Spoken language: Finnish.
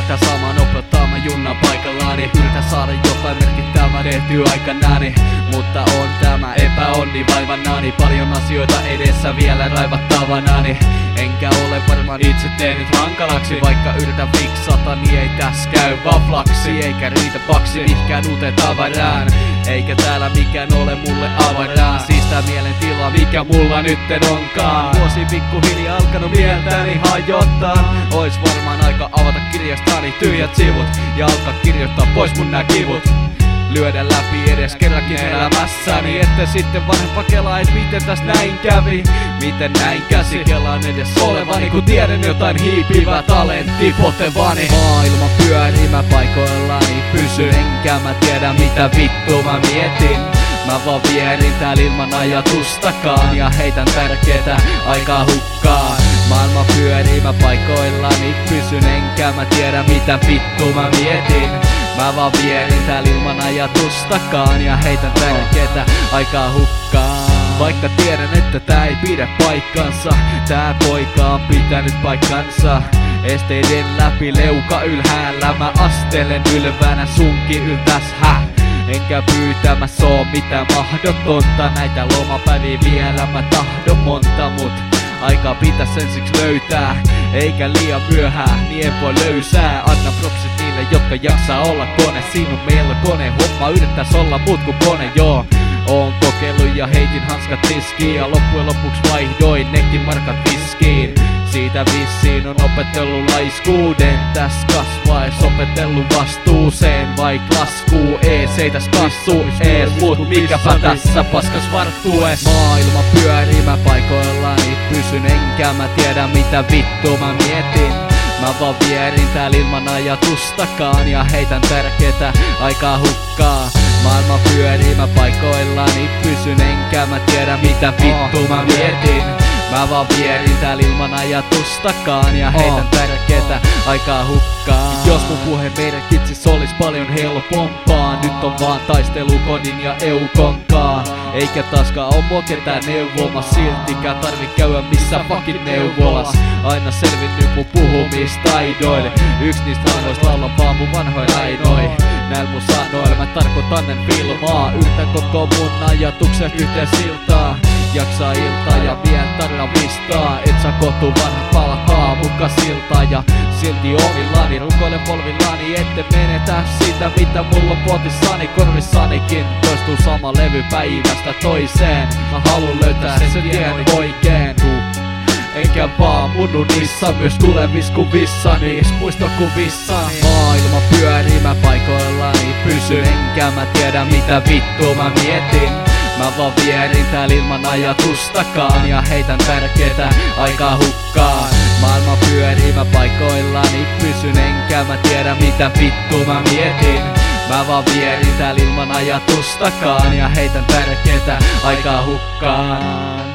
Yritän saamaan nopeuttaa mä junnan paikallaani. Yritän saada jotain merkittävää tehtyä aikanaani, mutta on tämä epäonni vaivanaani. Paljon asioita edessä vielä raivattavanaani. Enkä ole varmaan itse tehnyt hankalaksi. Vaikka yritän fiksata, niin ei täs käy vaflaksi. Eikä riitä paksi mihinkään uuteen tavaraan. Eikä täällä mikään ole mulle avaraa. Siis tää mielentila mikä mulla nytten onkaan. Vuosi pikkuhiljaa alkanut mieltäni hajottaa. Ois varmaan aika avata kirjastani tyhjät sivut ja alkaa kirjoittaa pois mun nää kivut. Lyödä läpi edes kerrankin elämässäni, ette sitten vanhempa kelaa, et miten täs näin kävi. Miten näin käsi kelaan edes olevani, kun tiedän jotain hiipivä talentti potevani. Maailma pyörii, mä paikoillani pysyn, enkä mä tiedä mitä vittu mä mietin. Mä vaan vierin täällä ilman ajatustakaan ja heitän tärkeetä aikaa hukkaan. Maailma pyörii, mä paikoillani pysyn, enkä mä tiedä mitä vittu mä mietin. Mä vaan vierin täällä ilman ajatustakaan ja heitän tärkeetä aikaa hukkaan. Vaikka tiedän, että tää ei pidä paikkansa, tää poika on pitänyt paikkansa. Esteiden läpi leuka ylhäällä, mä astelen ylvänä sunkin yltäs enkä pyytämässä oo mitään mahdotonta. Näitä lomapäiviä vielä mä tahdon monta, mut aikaa pitäis ensiksi löytää, eikä liian myöhään, niin en voi löysää. Anna propsit niille, jotka jaksaa olla kone. Siinä on meillä kone, homma yrittäis olla muut kuin kone, joo. Oon kokeillut ja heitin hanskat tiskiin ja loppujen lopuks vaihdoin nekin markat viskiin. Siitä vissiin on opetellut laiskuuden, täs kasvais opetellut vastuuseen. Vaik laskuu ees, ei täs kastuu ees, mut mikäpä tässä paskas varttues. Maailma pyörii, mä paikoillani pysyn, enkä mä tiedä mitä vittu mä mietin. Mä vaan vierin täällä ilman ajatustakaan ja heitän tärkeetä aikaa hukkaan. Maailma pyörii, mä paikoillani pysyn, enkä mä tiedä mitä vittu mä mietin. Mä vaan vierin täällä ilman ajatustakaan ja heitän tärkeetä aikaa hukkaan. Jos mun puhe meidän kitsis olis paljon helpompaa, nyt on vaan taistelu kodin ja eukonkaan. Eikä taaskaan oo mua ketään neuvomas, siltikään tarvi käydä missään fucking neuvolas. Aina selvinnyt mun puhumistaidoille, yks niistä harvoista laulaa vaan mun vanhoin ainoin. Näillä mun sanoilla mä tarkoitan en filmaa, yritän koko mun ajatukset yhteen siltaan. Jaksaa iltaa ja vien tarravistaa, et saa kotu vanhat palkaa muka siltaa. Ja silti omillani rukoilen polvillani, ette menetä sitä mitä mulla on potissani. Korvissanikin toistuu sama levy päivästä toiseen. Mä haluun löytää sen tien oikeen, enkä vaan mununissa myös tulevis kuvissani, muistokuvissani. Maailma pyörii, mä paikoillani pysyn, enkä mä tiedä mitä vittu mä mietin. Mä vaan vierin täällä ilman ajatustakaan ja heitän tärkeetä aikaa hukkaan. Maailma pyörii, mä paikoillani pysyn, enkä mä tiedä mitä vittu mä mietin. Mä vaan vierin täällä ilman ajatustakaan ja heitän tärkeetä aikaa hukkaan.